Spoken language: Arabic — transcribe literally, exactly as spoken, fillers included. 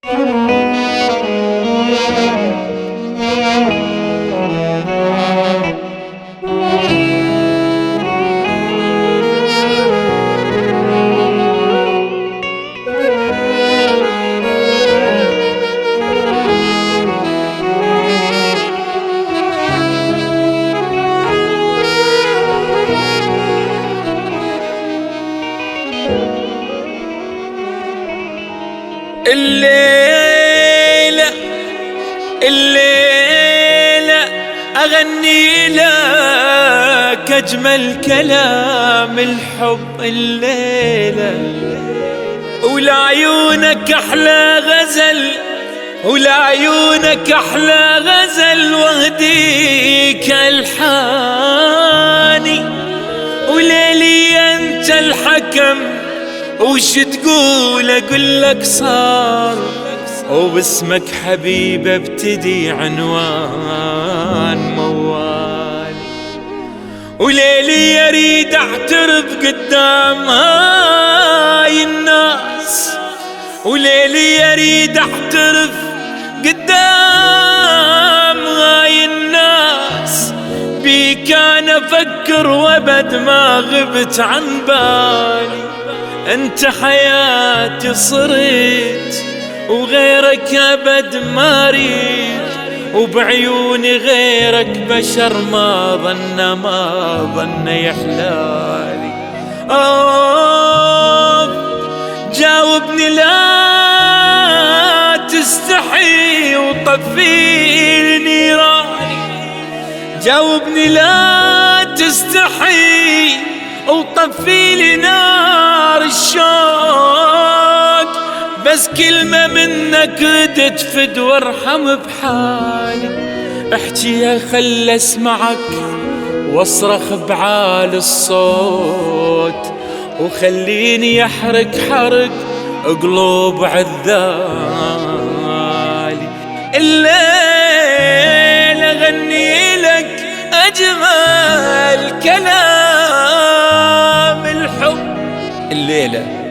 الليلة الليلة أغني لك أجمل كلام الحب الليلة، ولعيونك أحلى غزل، ولعيونك أحلى غزل واهديك ألحاني، وليلي أنت الحكم وش تقول أقول لك صار، وباسمك حبيبة ابتدي عنوان موالي، وليلي يريد اعترف قدام هاي الناس، وليلي يريد اعترف قدام هاي الناس، بيك انا افكر وابد ما غبت عن بالي، انت حياتي صرت وغيرك ابد ما اريد، وبعيوني غيرك بشر ما ظن ما ظن يحلالي. آه جاوبني لا تستحي وطفي لي نيراني، جاوبني لا تستحي وطفي لي نار الشوق، بس كلمة منك ردت فد وارحم بحالي، احكي يا خل اسمعك واصرخ بعالي الصوت، وخليني يحرق حرق قلوب عذالي. الليل اغني لك اجمل كلام الحب الليلة